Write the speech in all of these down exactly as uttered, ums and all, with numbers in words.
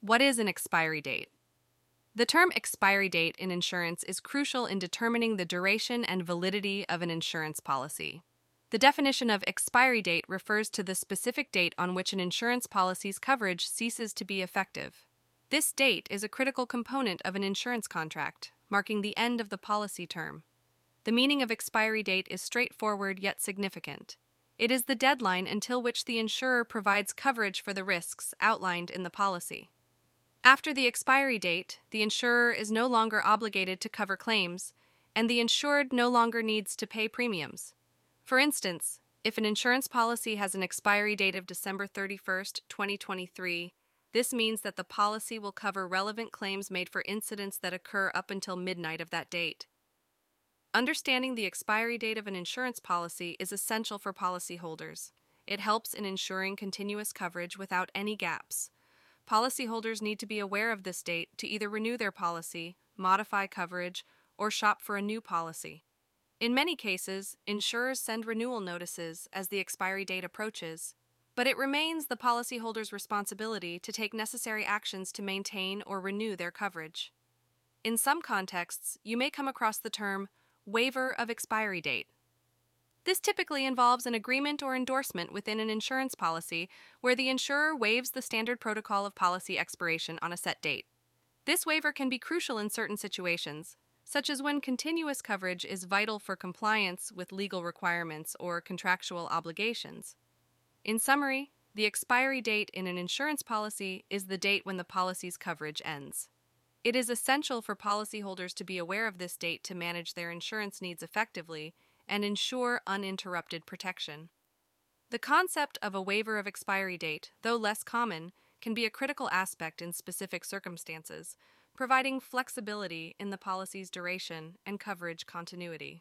What is an expiry date? The term expiry date in insurance is crucial in determining the duration and validity of an insurance policy. The definition of expiry date refers to the specific date on which an insurance policy's coverage ceases to be effective. This date is a critical component of an insurance contract, marking the end of the policy term. The meaning of expiry date is straightforward yet significant. It is the deadline until which the insurer provides coverage for the risks outlined in the policy. After the expiry date, the insurer is no longer obligated to cover claims, and the insured no longer needs to pay premiums. For instance, if an insurance policy has an expiry date of December thirty-first, twenty twenty-three, this means that the policy will cover relevant claims made for incidents that occur up until midnight of that date. Understanding the expiry date of an insurance policy is essential for policyholders. It helps in ensuring continuous coverage without any gaps. Policyholders need to be aware of this date to either renew their policy, modify coverage, or shop for a new policy. In many cases, insurers send renewal notices as the expiry date approaches, but it remains the policyholder's responsibility to take necessary actions to maintain or renew their coverage. In some contexts, you may come across the term waiver of expiry date. This typically involves an agreement or endorsement within an insurance policy where the insurer waives the standard protocol of policy expiration on a set date. This waiver can be crucial in certain situations, such as when continuous coverage is vital for compliance with legal requirements or contractual obligations. In summary, the expiry date in an insurance policy is the date when the policy's coverage ends. It is essential for policyholders to be aware of this date to manage their insurance needs effectively and ensure uninterrupted protection. The concept of a waiver of expiry date, though less common, can be a critical aspect in specific circumstances, providing flexibility in the policy's duration and coverage continuity.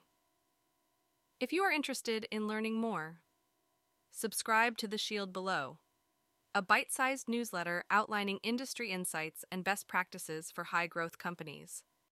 If you are interested in learning more, subscribe to The Shield below, a bite-sized newsletter outlining industry insights and best practices for high-growth companies.